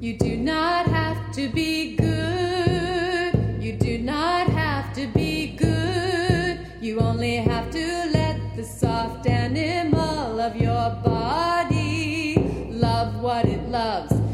You do not have to be good. You do not have to be good. You only have to let the soft animal of your body love what it loves.